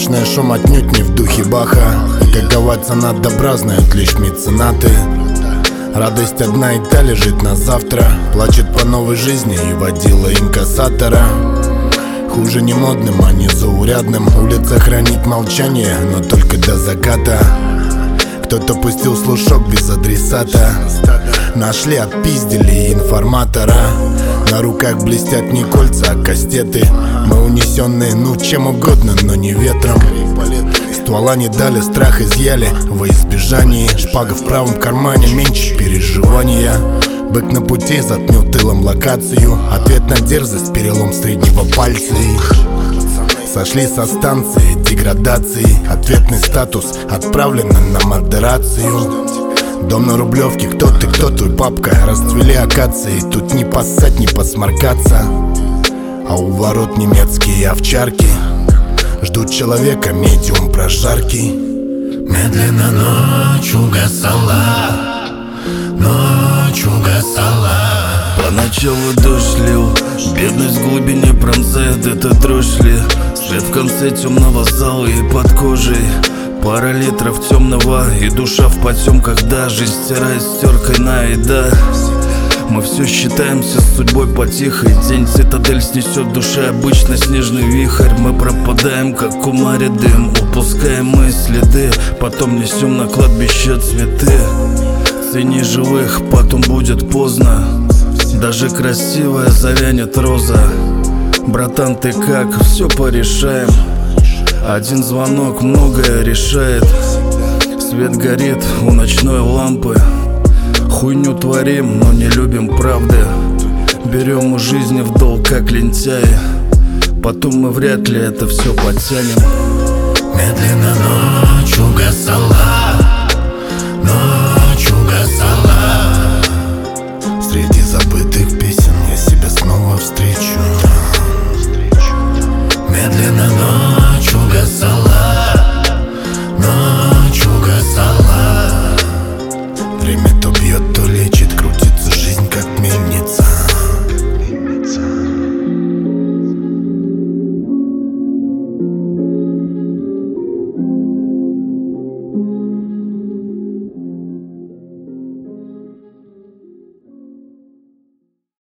Праздничный шум отнюдь не в духе Баха. Какова цена добра, знают лишь меценаты. Радость одна и та лежит на завтра. Плачет по новой жизни и водила инкассатора. Хуже не модным, а не заурядным. Улица хранит молчание, но только до заката. Кто-то пустил слушок без адресата. Нашли, отпиздили информатора. На руках блестят не кольца, а кастеты. Мы унесенные, ну чем угодно, но не ветром. Ствола не дали, страх изъяли во избежании. Шпага в правом кармане, меньше переживания. Бык на пути заткнул тылом локацию. Ответ на дерзость, перелом среднего пальца. Сошли со станции деградации. Ответный статус отправлено на модерацию. Дом на Рублевке, кто ты, кто твой папка? Расцвели акации, тут не поссать, не посморкаться. А у ворот немецкие овчарки ждут человека, медиум прожарки. Медленно ночь угасала, ночь угасала. Поначалу дождь лил, бедность в глубине пронзает эта дрожь ли. Свет в конце темного зала и под кожей пара литров темного, и душа в потемках, да. Жизнь стирает стеркой на еда. Мы все считаемся с судьбой потихой. День цитадель снесет в душе обычно снежный вихрь. Мы пропадаем, как у кумаре дым, упускаем мы следы. Потом несем на кладбище цветы. Цени живых, потом будет поздно. Даже красивая завянет роза. Братан, ты как? Все порешаем. Один звонок многое решает. Свет горит у ночной лампы. Хуйню творим, но не любим правды. Берем у жизни в долг, как лентяи. Потом мы вряд ли это все потянем. Медленно ночь угасала, ночь угасала. Среди забытых песен я себя снова встречу.